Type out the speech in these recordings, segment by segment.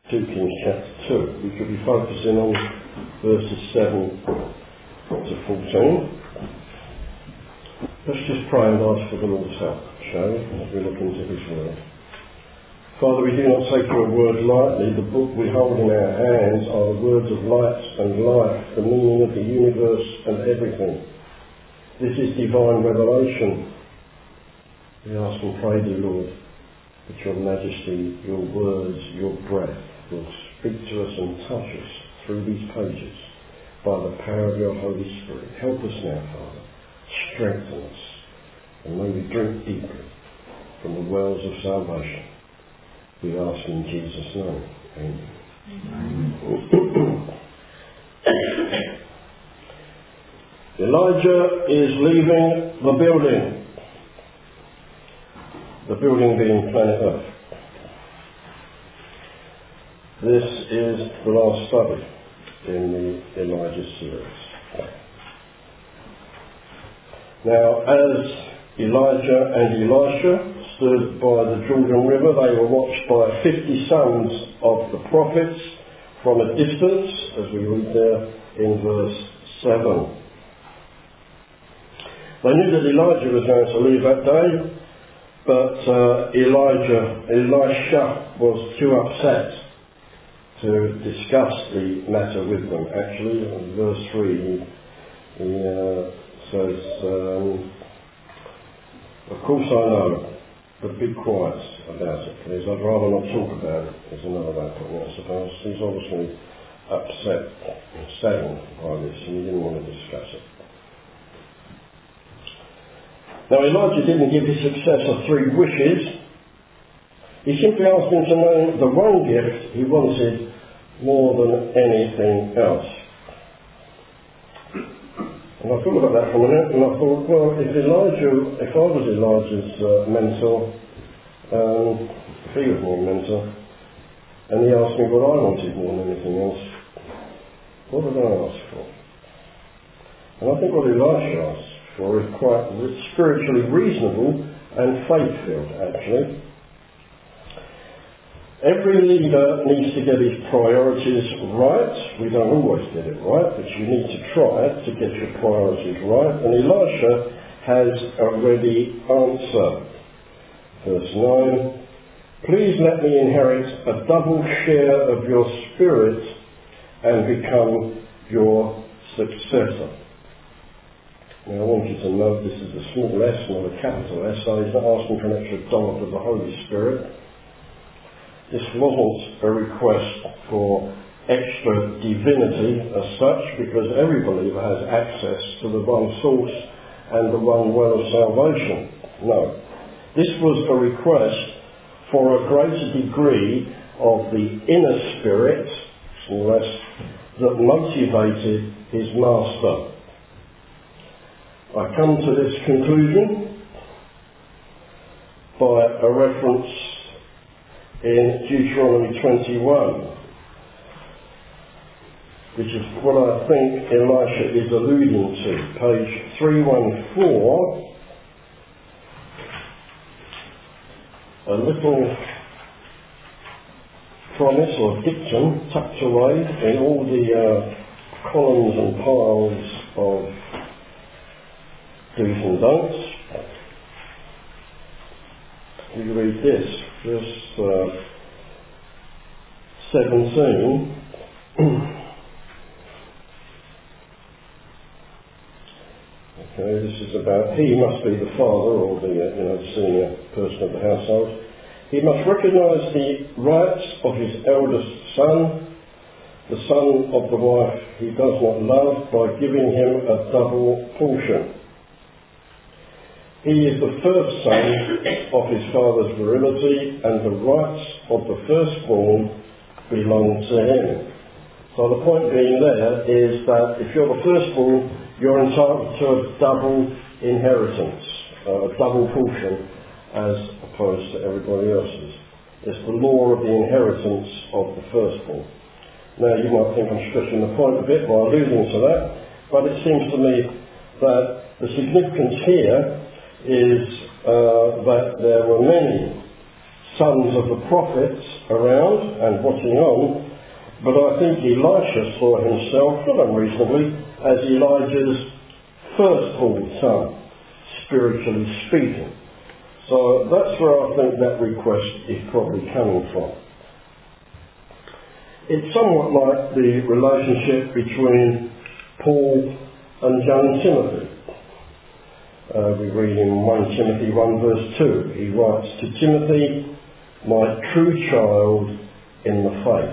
2 Kings chapter 2. We could be focusing on verses 7 to 14. Let's just pray and ask for the Lord's help, shall we, as we look into His Word. Father, we do not take your word lightly. The book we hold in our hands are the words of light and life, the meaning of the universe and everything. This is divine revelation. We ask and pray, dear Lord, that your majesty, your words, your breath will speak to us and touch us through these pages by the power of your Holy Spirit. Help us now, Father. Strengthen us. And may we drink deeply from the wells of salvation. We ask in Jesus' name. Amen. Elijah is leaving the building. The building being planet Earth. This is the last study in the Elijah series. Now, as Elijah and Elisha stood by the Jordan River, they were watched by 50 sons of the prophets from a distance, as we read there in verse 7. They knew that Elijah was going to leave that day, but Elisha was too upset to discuss the matter with them. Actually, in verse 3, he says, of course I know, but be quiet about it, please. I'd rather not talk about it, is another way of putting it, I suppose. He's obviously upset and saddened by this, and he didn't want to discuss it. Now, Elijah didn't give his successor 3 wishes. He simply asked him to name the one gift he wanted more than anything else. And I thought about that for a minute, and I thought, well, if I was Elijah's mentor, if he was my mentor, and he asked me what I wanted more than anything else, what would I ask for? And I think what Elisha asked for is quite spiritually reasonable and faith-filled, actually. Every leader needs to get his priorities right. We don't always get it right, but you need to try to get your priorities right. And Elisha has a ready answer. Verse 9, please let me inherit a double share of your spirit and become your successor. Now I want you to note this is a small S, not a capital S, so he's not asking for an extra dollop of the Holy Spirit. This wasn't a request for extra divinity as such, because every believer has access to the one source and the one well of salvation. No. This was a request for a greater degree of the inner spirit, small s, that motivated his master. I come to this conclusion by a reference in Deuteronomy 21, which is what I think Elisha is alluding to. Page 314, a little promise or dictum tucked away in all the columns and piles of do's and don'ts. You read this, verse 17. Okay, this is about, he must be the father or the senior person of the household. He must recognise the rights of his eldest son, the son of the wife he does not love, by giving him a double portion. He is the first son of his father's virility, and the rights of the firstborn belong to him. So the point being there is that if you're the firstborn, you're entitled to a double inheritance, a double portion, as opposed to everybody else's. It's the law of the inheritance of the firstborn. Now you might think I'm stretching the point a bit by alluding to that, but it seems to me that the significance here is that there were many sons of the prophets around and watching on, but I think Elisha saw himself, not unreasonably, as Elijah's firstborn son, spiritually speaking. So that's where I think that request is probably coming from. It's somewhat like the relationship between Paul and young Timothy. We read in 1 Timothy 1 verse 2, he writes to Timothy, my true child in the faith.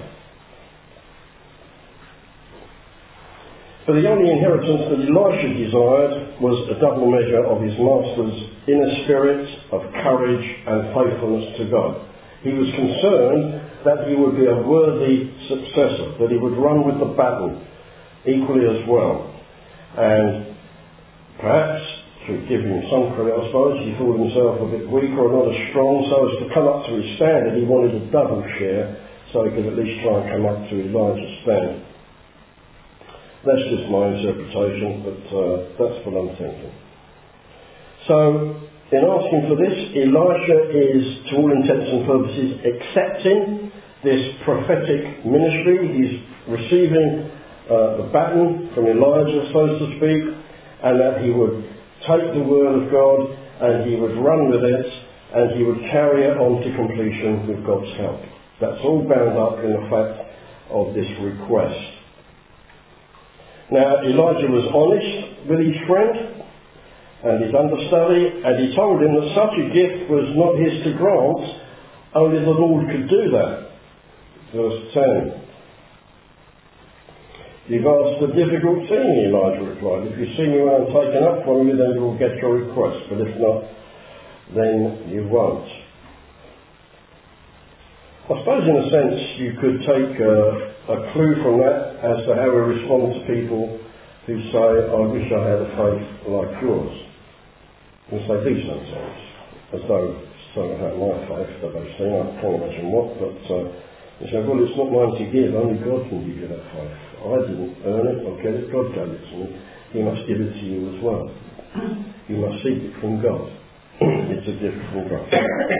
But the only inheritance that Elisha desired was a double measure of his master's inner spirit of courage and faithfulness to God. He was concerned that he would be a worthy successor, that he would run with the baton equally as well. And perhaps, to give him some credit, I suppose, he thought himself a bit weak or not as strong, so as to come up to his standard, he wanted a double share, so he could at least try and come up to Elijah's standard. That's just my interpretation, but that's what I'm thinking. So, in asking for this, Elisha is, to all intents and purposes, accepting this prophetic ministry. He's receiving the baton from Elijah, so to speak, and that he would take the word of God and he would run with it and he would carry it on to completion with God's help. That's all bound up in the fact of this request. Now, Elijah was honest with his friend and his understudy, and he told him that such a gift was not his to grant, only the Lord could do that. Verse 10. You've asked a difficult thing, Elijah replied. If you see me when I'm taken up from you, then you will get your request, but if not, then you won't. I suppose in a sense you could take a clue from that as to how we respond to people who say, I wish I had a faith like yours. Yes, they do sometimes, as though some have my faith that they've seen, I can't imagine what, but they say, well, it's not mine to give, only God can give you that faith. I didn't earn it or get it, God gave it to me. He must give it to you as well. You must seek it from God. It's a gift from God.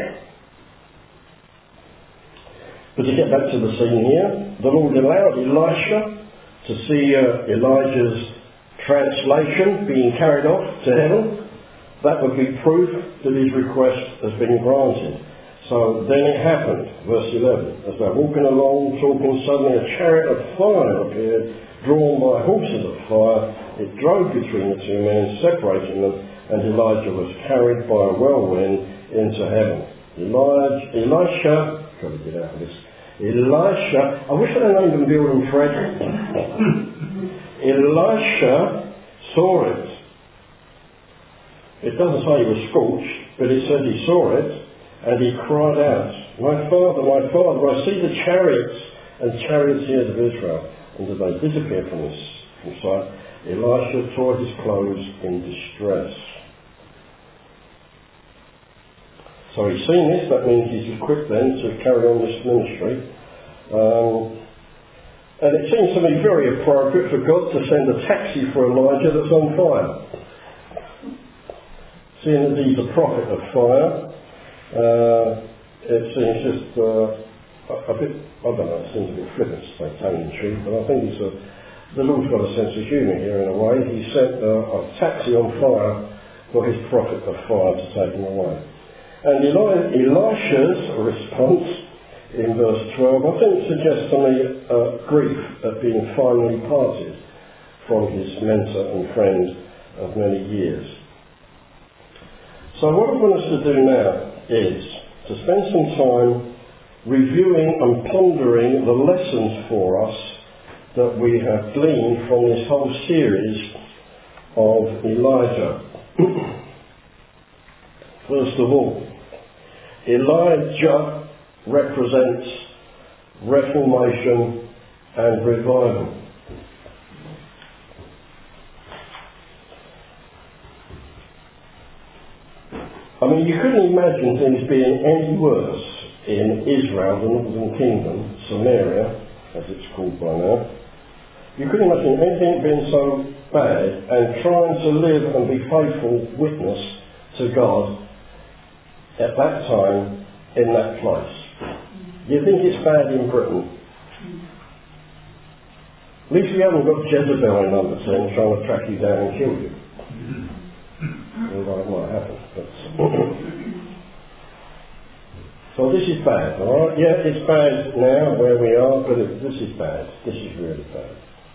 But to get back to the scene here, the Lord allowed Elisha to see Elijah's translation being carried off to heaven. That would be proof that his request has been granted. So then it happened, verse 11, as they're walking along, talking, suddenly a chariot of fire appeared, drawn by horses of fire. It drove between the two men, separating them, and Elijah was carried by a whirlwind into heaven. Elisha, try to get out of this. Elisha, I wish I'd named him Bill and Fred. Elisha saw it. It doesn't say he was scorched, but it says he saw it, and he cried out, my father, I see the chariots and charioteers of Israel. And as they disappeared from sight, Elisha tore his clothes in distress. So he's seen this, that means he's equipped then to carry on this ministry. And it seems to me very appropriate for God to send a taxi for Elijah that's on fire. Seeing that he's a prophet of fire, it seems just a bit, I don't know, it seems a bit flippant to say tongue-in-cheek, but I think the Lord's got a sense of humour here in a way. He sent a taxi on fire for his prophet of fire to take him away. And Elisha's response in verse 12, I think suggests to me grief at being finally parted from his mentor and friend of many years. So what I want us to do now is to spend some time reviewing and pondering the lessons for us that we have gleaned from this whole series of Elijah. First of all, Elijah represents reformation and revival. I mean, you couldn't imagine things being any worse in Israel, the northern kingdom, Samaria, as it's called by now. You couldn't imagine anything being so bad and trying to live and be faithful witness to God at that time in that place. Do you think it's bad in Britain? At least we haven't got Jezebel in number 10 trying to track you down and kill you. Although it might happen. But so this is bad, alright? Yeah, it's bad now where we are, but this is bad. This is really bad.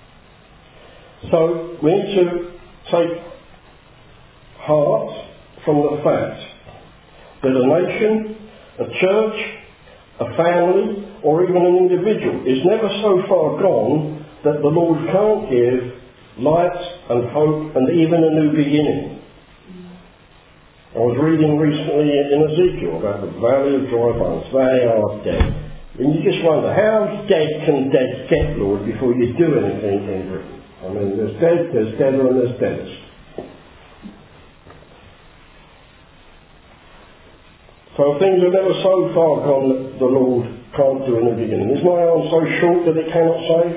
So we need to take heart from the fact that a nation, a church, a family, or even an individual is never so far gone that the Lord can't give light and hope and even a new beginning. I was reading recently in Ezekiel about the valley of dry bones. They are dead. And you just wonder, how dead can dead get, Lord, before you do anything in Britain? I mean, there's dead, there's deader, and there's deadest. So things are never so far gone that the Lord can't do in the beginning. Is my arm so short that it cannot save?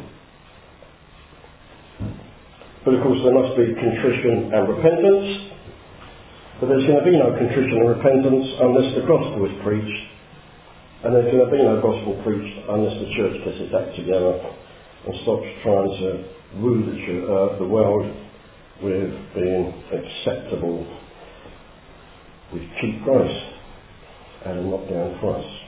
But of course there must be contrition and repentance. But there's going to be no contrition and repentance unless the gospel is preached. And there's going to be no gospel preached unless the church gets its act together and stops trying to rule the world with being acceptable with cheap grace and not down for us.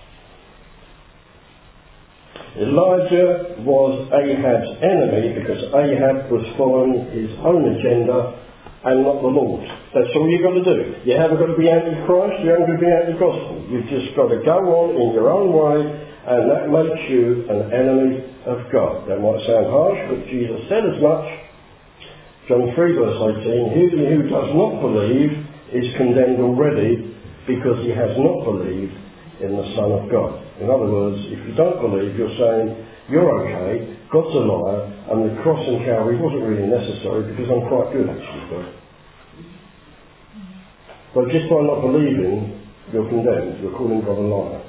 Elijah was Ahab's enemy because Ahab was following his own agenda and not the Lord. That's all you've got to do. You haven't got to be anti-Christ, you haven't got to be anti-gospel. You've just got to go on in your own way, and that makes you an enemy of God. That might sound harsh, but Jesus said as much. John 3 verse 18, he who does not believe is condemned already because he has not believed in the Son of God. In other words, if you don't believe, you're saying, you're okay, God's a liar, and the cross and Calvary wasn't really necessary because I'm quite good actually, God. But just by not believing, you're condemned. You're calling God a liar.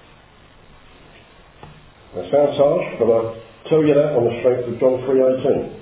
That sounds harsh, but I'll tell you that on the strength of John 3:18.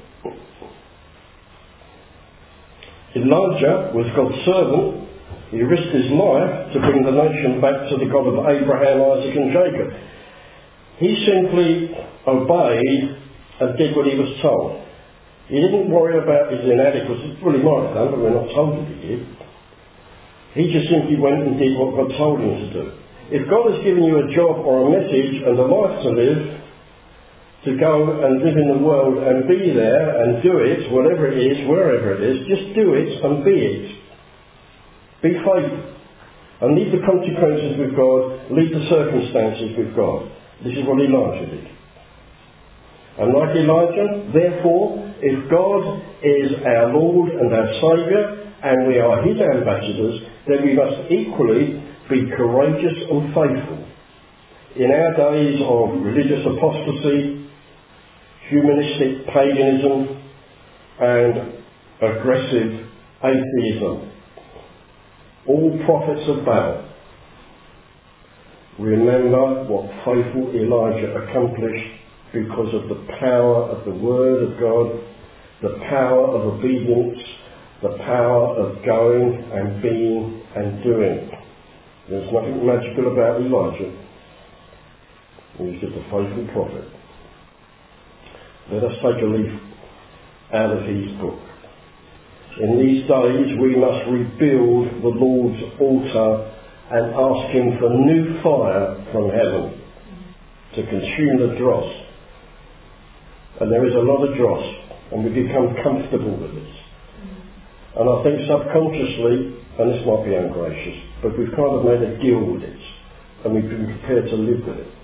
Elijah was God's servant. He risked his life to bring the nation back to the God of Abraham, Isaac and Jacob. He simply obeyed and did what he was told. He didn't worry about his inadequacies. Well, he might have done, but we're not told that he did. He just simply went and did what God told him to do. If God has given you a job or a message and a life to live, to go and live in the world and be there and do it, whatever it is, wherever it is, just do it and be it. Be faithful. And leave the consequences with God, leave the circumstances with God. This is what Elijah did. And like Elijah, therefore, if God is our Lord and our Saviour, and we are his ambassadors, then we must equally be courageous and faithful. In our days of religious apostasy, humanistic paganism, and aggressive atheism, all prophets of Baal, remember what faithful Elijah accomplished because of the power of the Word of God, the power of obedience, the power of going and being and doing. There's nothing magical about Elijah. He's just a faithful prophet. Let us take a leaf out of his book. In these days we must rebuild the Lord's altar and ask him for new fire from heaven to consume the dross. And there is a lot of dross, and we become comfortable with it. And I think subconsciously, and this might be ungracious, but we've kind of made a deal with it, and we've been prepared to live with it.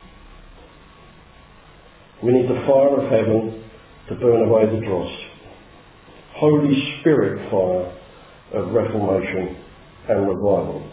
We need the fire of heaven to burn away the dross. Holy Spirit fire of reformation and revival.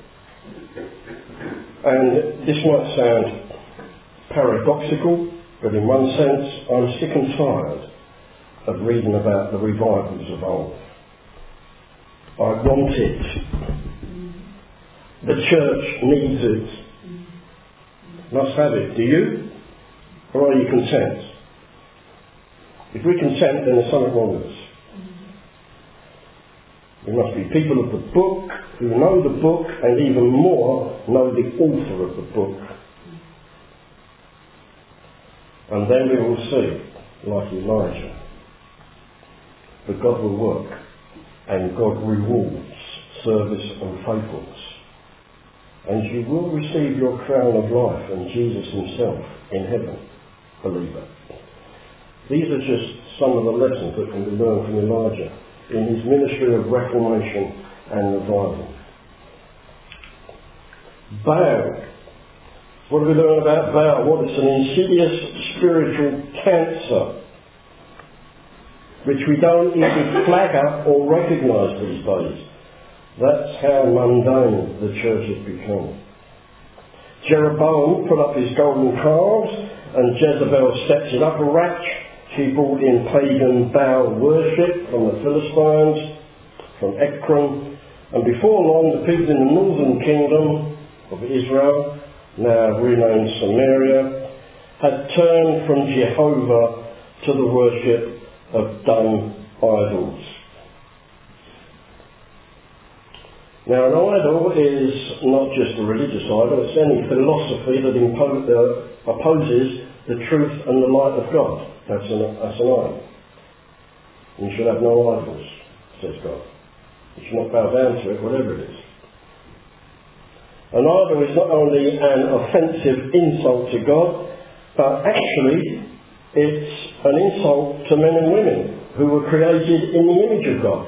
And this might sound paradoxical, but in one sense I'm sick and tired of reading about the revivals of old. I want it. The church needs it. Must have it. Do you? Or are you content? If we're content, then there's something wrong with us. We must be people of the book, who know the book and even more know the author of the book. And then we will see, like Elijah, that God will work and God rewards service and faithfulness. And you will receive your crown of life and Jesus himself in heaven, believer. These are just some of the lessons that can be learned from Elijah in his ministry of reformation and revival. Baal. What do we learn about Baal? Well, it's an insidious spiritual cancer which we don't even flag up or recognise these days. That's how mundane the church has become. Jeroboam put up his golden calves and Jezebel sets it up a ratch. She brought in pagan Baal worship from the Philistines, from Ekron, and before long the people in the northern kingdom of Israel, now renamed Samaria, had turned from Jehovah to the worship of dumb idols. Now an idol is not just a religious idol, it's any philosophy that opposes the truth and the light of God. That's an idol. You should have no idols, says God. You should not bow down to it, whatever it is. An idol is not only an offensive insult to God, but actually it's an insult to men and women who were created in the image of God.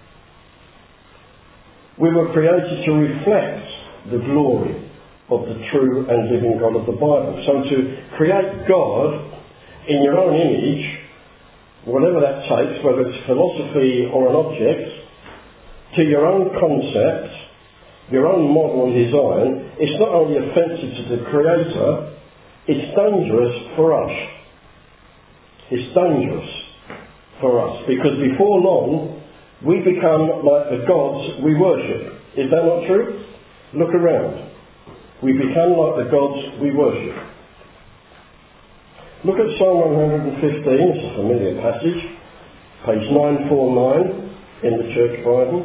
We were created to reflect the glory of the true and living God of the Bible. So to create God in your own image, whatever that takes, whether it's philosophy or an object, to your own concept, your own model and design, it's not only offensive to the Creator, it's dangerous for us. It's dangerous for us because before long we become like the gods we worship. Is that not true? Look around. We become like the gods we worship. Look at Psalm 115, it's a familiar passage, page 949 in the Church Bible.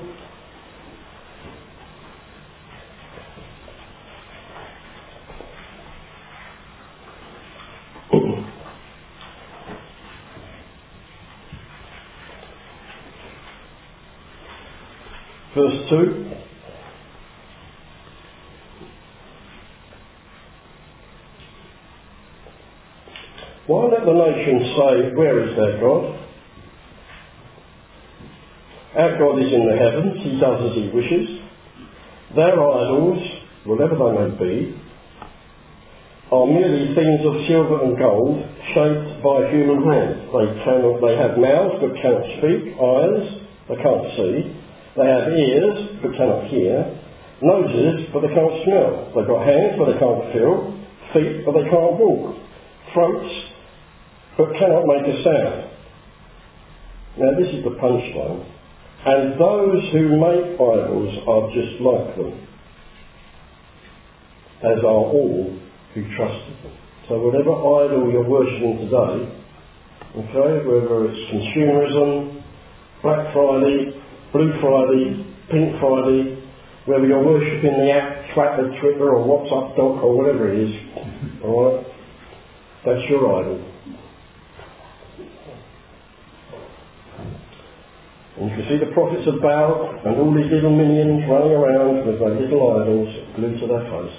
Verse 2. Why let the nations say, where is their God? Our God is in the heavens, he does as he wishes. Their idols, whatever they may be, are merely things of silver and gold shaped by human hands. They have mouths but cannot speak, eyes they can't see. They have ears, but cannot hear, noses, but they can't smell. They've got hands, but they can't feel, feet, but they can't walk, throats, but cannot make a sound. Now this is the punchline. And those who make idols are just like them, as are all who trusted them. So whatever idol you're worshipping today, okay, whether it's consumerism, Black Friday, Blue Friday, Pink Friday, whether you're worshipping the app, Twitter or WhatsApp doc or whatever it is, alright, that's your idol. And you can see the prophets of Baal and all these little minions running around with their little idols glued to their face.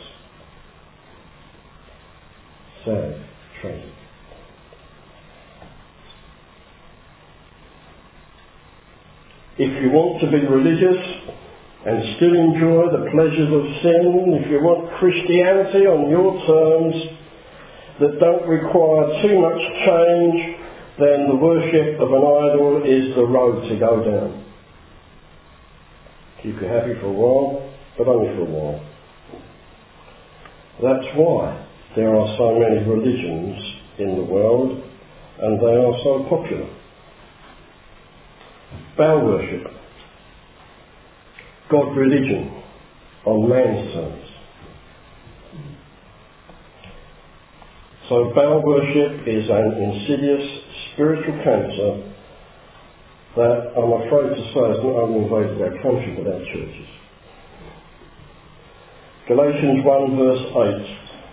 Sad, tragic. If you want to be religious and still enjoy the pleasures of sin, if you want Christianity on your terms that don't require too much change, then the worship of an idol is the road to go down. Keep you happy for a while, but only for a while. That's why there are so many religions in the world and they are so popular. Baal worship, God religion on man's terms. So Baal worship is an insidious spiritual cancer that I'm afraid to say has not only invaded our country but our churches. Galatians 1 verse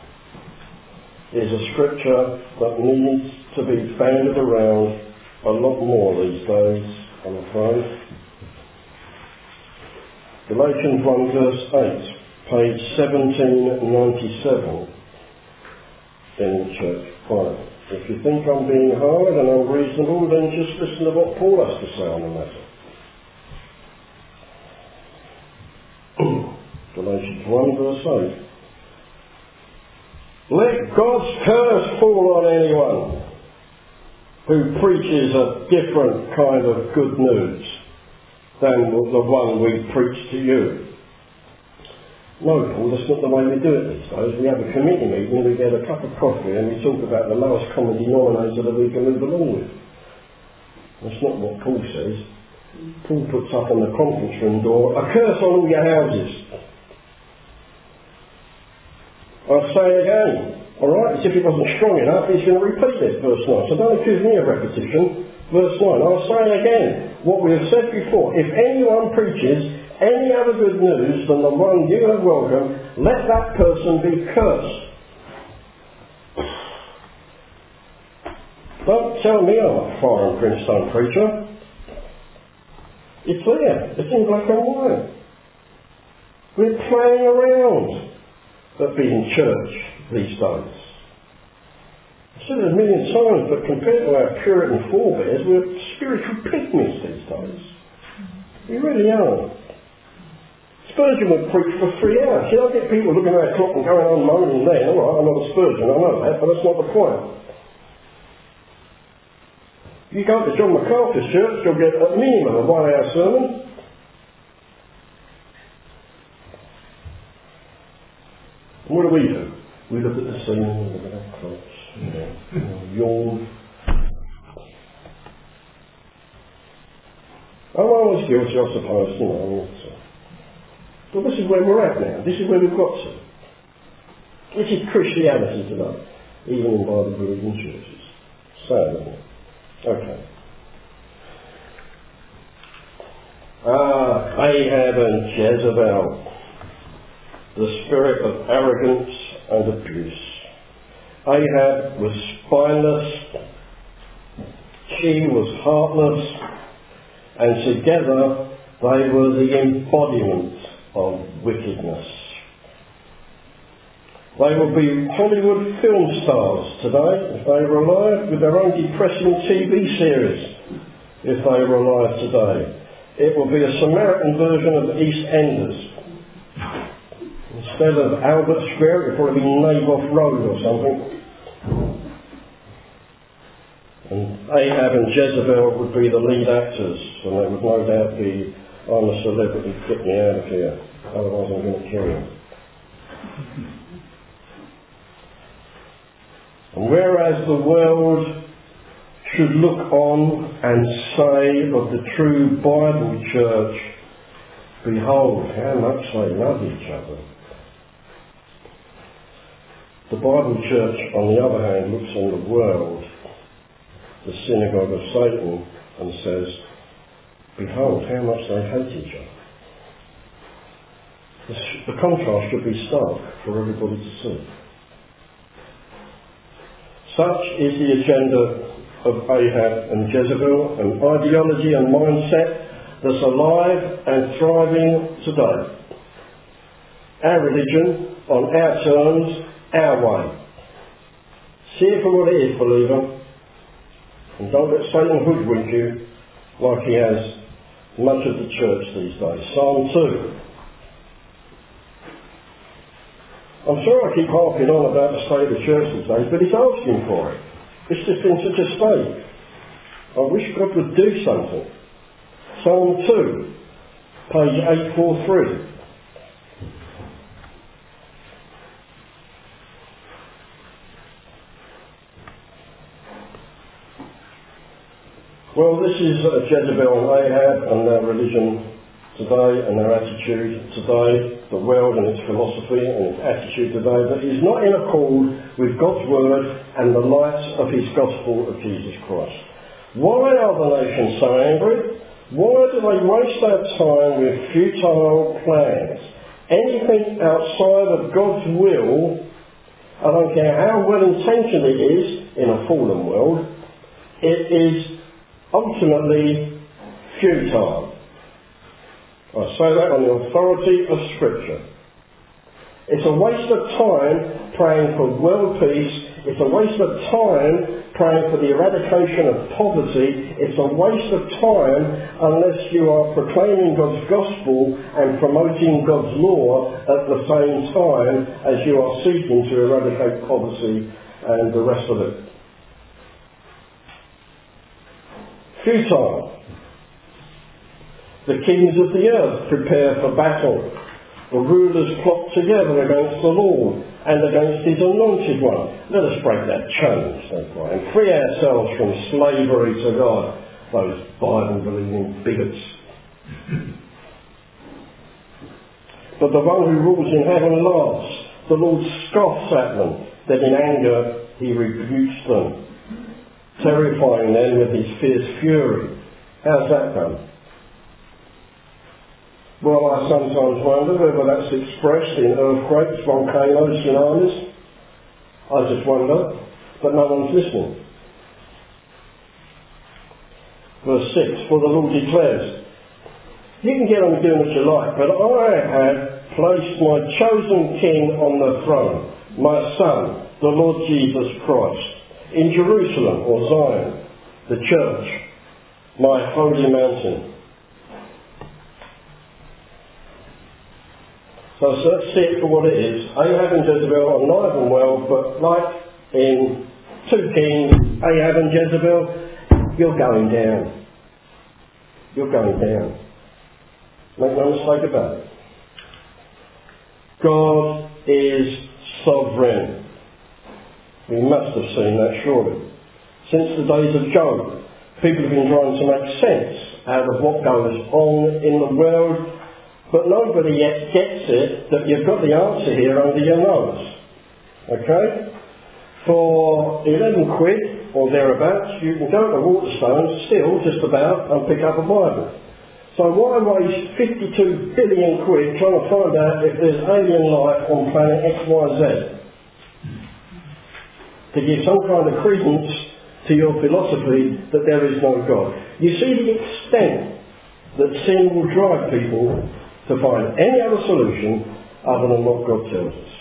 8 is a scripture that needs to be banded around a lot more these days, I'm afraid. Galatians 1 verse 8, page 1797 in the church Bible. If you think I'm being hard and unreasonable, then just listen to what Paul has to say on the matter. Galatians 1 verse 8. Let God's curse fall on anyone who preaches a different kind of good news than the one we preach to you. No, Paul, that's not the way we do it these days. We have a committee meeting, we get a cup of coffee and we talk about the lowest common denominator that we can move along with. That's not what Paul says. Paul puts up on the conference room door, a curse on all your houses. I'll say it again, alright? As if it wasn't strong enough, he's going to repeat it, verse 9. So don't accuse me of repetition. Verse 9, I'll say it again, what we have said before. If anyone preaches any other good news than the one you have welcomed, let that person be cursed. Don't tell me I'm a fire and brimstone preacher. It's there. It's in black and white. We're playing around at being church these days. I've said it a million times, but compared to our Puritan forebears, we're spiritual pygmies these days. We really are. Spurgeon would preach for 3 hours. See, I get people looking at a clock and going on moaning then. Alright, I'm not a Spurgeon, I know that, but that's not the point. You go to John MacArthur's church, you'll get a minimum of 1 hour sermon. And what do? We look at the scene, we look at our clocks, yawn. I'm always guilty, I suppose, But this is where we're at now. This is where we've got to. This is Christianity today, even in Bible-believing churches. Sad, isn't it? Okay. Ahab and Jezebel, the spirit of arrogance and abuse. Ahab was spineless, she was heartless, and together they were the embodiment of wickedness. They would be Hollywood film stars today if they were alive, with their own depressing TV series if they were alive today. It would be a Samaritan version of EastEnders. Instead of Albert Square, it would probably be Naboth Road or something. And Ahab and Jezebel would be the lead actors, and they would no doubt be, I'm a celebrity, get me out of here, otherwise I'm going to kill you. And whereas the world should look on and say of the true Bible church, behold, how much they love each other. The Bible church, on the other hand, looks on the world, the synagogue of Satan, and says, behold, how much they hate each other. The contrast should be stark for everybody to see. Such is the agenda of Ahab and Jezebel, an ideology and mindset that's alive and thriving today. Our religion, on our terms, our way. See it for what it is, believer, and don't let Satan hoodwink you like he has much of the church these days. Psalm 2. I'm sorry I keep harping on about the state of the church these days, but it's asking for it. It's just in such a state. I wish God would do something. Psalm 2, page 843. Well, this is Jezebel and Ahab and their religion today and their attitude today, the world and its philosophy and its attitude today that is not in accord with God's word and the lights of his gospel of Jesus Christ. Why are the nations so angry? Why do they waste their time with futile plans, Anything outside of God's will, I don't care how well intentioned it is in a fallen world, it is ultimately futile. I say that on the authority of Scripture. It's a waste of time praying for world peace. It's a waste of time praying for the eradication of poverty. It's a waste of time unless you are proclaiming God's gospel and promoting God's law at the same time as you are seeking to eradicate poverty and the rest of it. Futile. The kings of the earth prepare for battle. The rulers plot together against the Lord and against his anointed one. Let us break that chain, St. Brian. Free ourselves from slavery to God, those Bible-believing bigots. But the one who rules in heaven laughs. The Lord scoffs at them. Then in anger he rebukes them, terrifying them with his fierce fury. How's that done? Well, I sometimes wonder whether that's expressed in earthquakes, volcanoes, tsunamis. I just wonder, but no one's listening. Verse 6, for the Lord declares, you can get on doing what you like, but I have placed my chosen king on the throne, my son, the Lord Jesus Christ, in Jerusalem or Zion, the church, my holy mountain. So let's see it for what it is. Ahab and Jezebel are alive and well, but like in 2 Kings, Ahab and Jezebel, you're going down. You're going down. Make no mistake about it. God is sovereign. We must have seen that surely. Since the days of Job, people have been trying to make sense out of what goes on in the world, but nobody yet gets it that you've got the answer here under your nose. Okay? For 11 quid or thereabouts, you can go to Waterstones still just about and pick up a Bible. So why waste 52 billion quid trying to find out if there's alien life on planet XYZ? To give some kind of credence to your philosophy that there is no God. You see the extent that sin will drive people to find any other solution other than what God tells us.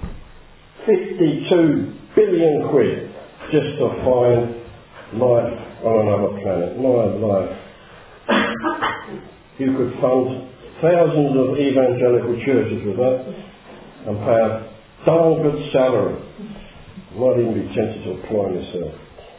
52 billion quid just to find life on another planet. My life. You could fund thousands of evangelical churches with that and pay a darn good salary. Might even be tempted to apply myself.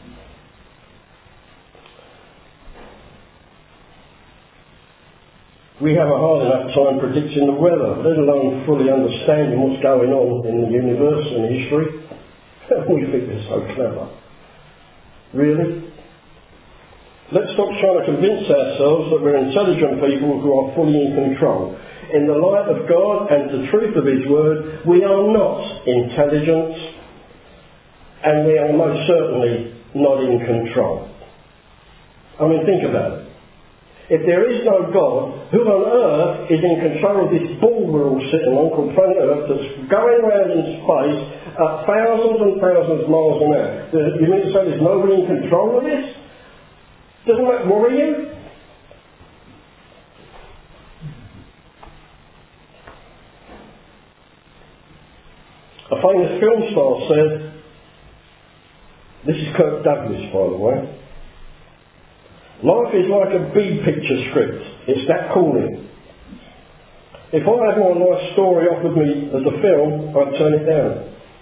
We have a hard enough time predicting the weather, let alone fully understanding what's going on in the universe and history. We think we're so clever. Really? Let's stop trying to convince ourselves that we're intelligent people who are fully in control. In the light of God and the truth of His Word, we are not intelligent, and we are most certainly not in control. I mean, think about it. If there is no God, who on earth is in control of this ball we're all sitting on called planet Earth that's going around in space at thousands and thousands of miles an hour? You mean to say there's nobody in control of this? Doesn't that worry you? A famous film star said, this is Kirk Douglas by the way, life is like a B picture script. It's that calling. If I had my life story offered me as a film, I'd turn it down.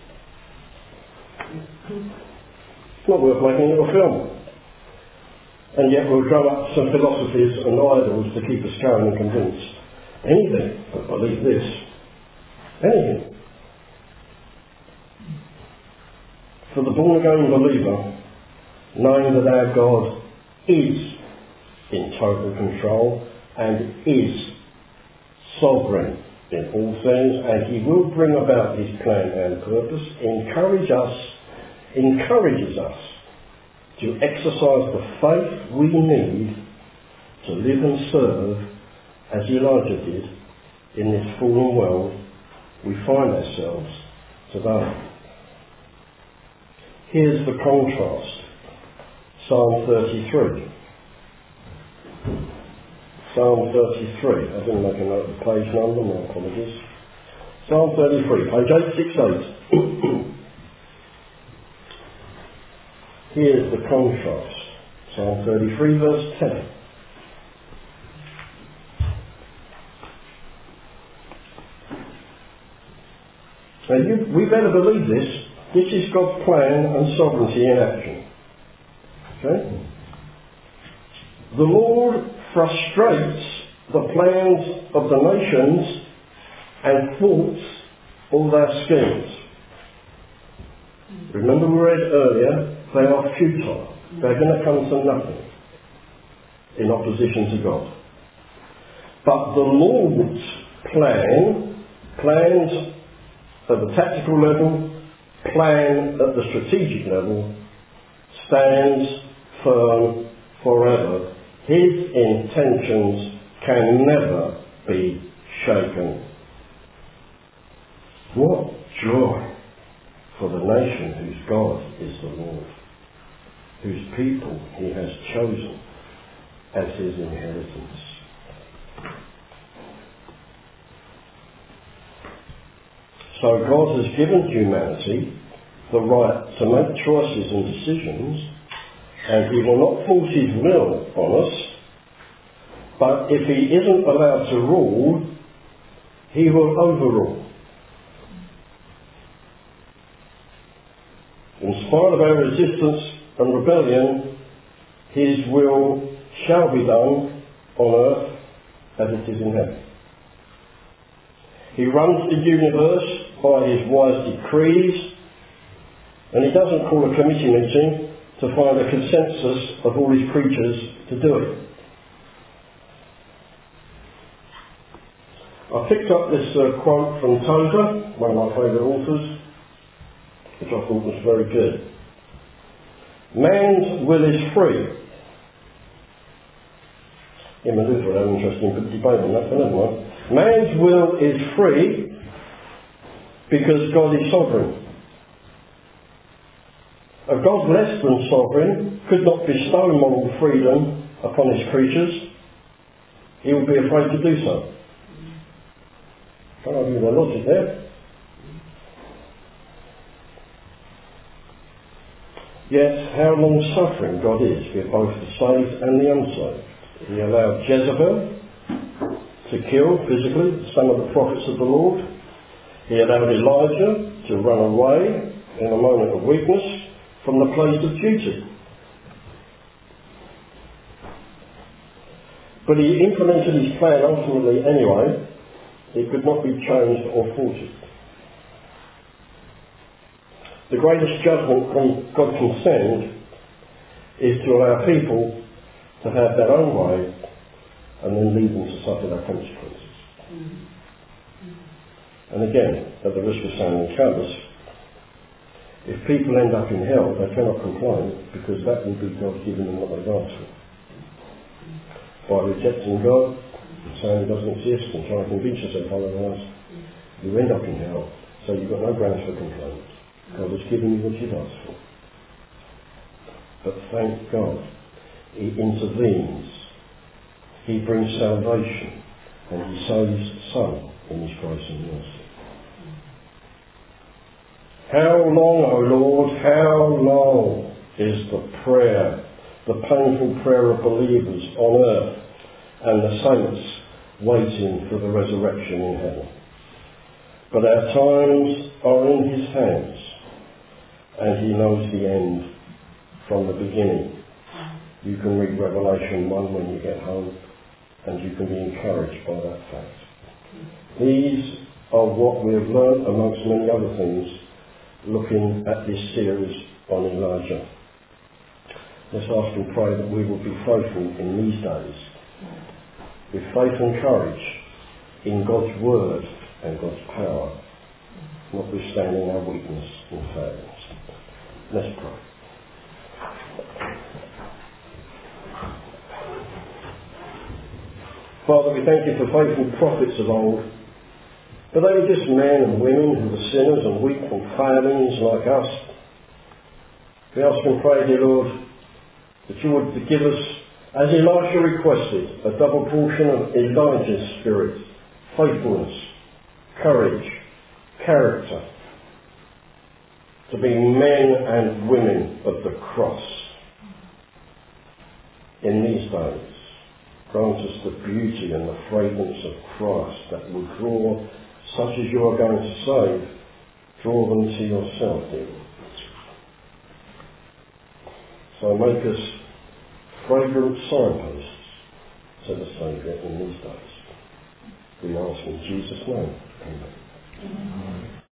It's not worth making it a film. And yet we'll drum up some philosophies and idols to keep us going and convinced. Anything but believe this. Anything. For the born-again believer, knowing that our God is in total control and is sovereign in all things, and He will bring about His plan and purpose, encourages us to exercise the faith we need to live and serve as Elijah did in this fallen world we find ourselves today. Here's the contrast. Psalm 33. Psalm 33. I didn't make a note of the page number, my apologies. Psalm 33, page 868. Here's the contrast. Psalm 33, verse 10. Now we better believe this. This is God's plan and sovereignty in action. Okay? The Lord frustrates the plans of the nations and thwarts all their schemes. Remember we read earlier, they are futile. They're going to come to nothing in opposition to God. But the Lord's plans at the tactical level, plan at the strategic level, stands firm forever. His intentions can never be shaken. What joy for the nation whose God is the Lord, whose people he has chosen as his inheritance. So God has given humanity the right to make choices and decisions, and he will not force his will on us, but if he isn't allowed to rule, he will overrule. In spite of our resistance and rebellion, his will shall be done on earth as it is in heaven. He runs the universe by his wise decrees, and he doesn't call a committee meeting to find a consensus of all his creatures to do it. I picked up this quote from Tozer, one of my favourite authors, which I thought was very good. Man's will is free. Him and Luther had an interesting debate on that, but never mind. Man's will is free because God is sovereign. A God less than sovereign could not bestow moral freedom upon his creatures. He would be afraid to do so. Can't argue the logic there. Yet how long-suffering God is with both the saved and the unsaved. He allowed Jezebel to kill physically some of the prophets of the Lord. He allowed Elijah to run away in a moment of weakness from the place of duty. But he implemented his plan ultimately anyway. It could not be changed or thwarted. The greatest judgment God can send is to allow people to have their own way and then leave them to suffer their consequences. And again, at the risk of sounding callous, if people end up in hell, they cannot complain because that will be God giving them what they've asked for. By rejecting God, saying he doesn't exist and trying to convince yourself otherwise, you end up in hell. So you've got no grounds for complaint. God has given you what you've asked for. But thank God, he intervenes. He brings salvation and he saves some in his grace and mercy. How long, O Lord, how long is the prayer, the painful prayer of believers on earth and the saints waiting for the resurrection in heaven? But our times are in his hands, and he knows the end from the beginning. You can read Revelation 1 when you get home, and you can be encouraged by that fact. These are what we have learned, amongst many other things, looking at this series on Elijah. Let's ask and pray that we will be faithful in these days, with faith and courage in God's word and God's power, notwithstanding our weakness and failings. Let's pray. Father, we thank you for faithful prophets of old But they were just men and women who were sinners and weak and failings like us. We ask and pray, dear Lord, that you would give us, as Elisha requested, a double portion of Elijah's spirit, faithfulness, courage, character, to be men and women of the cross in these days. Grant us the beauty and the fragrance of Christ that will draw such as you are going to save, draw them to yourself, dear Lord. So make us fragrant signposts to the Saviour in these days. We ask in Jesus' name. Amen.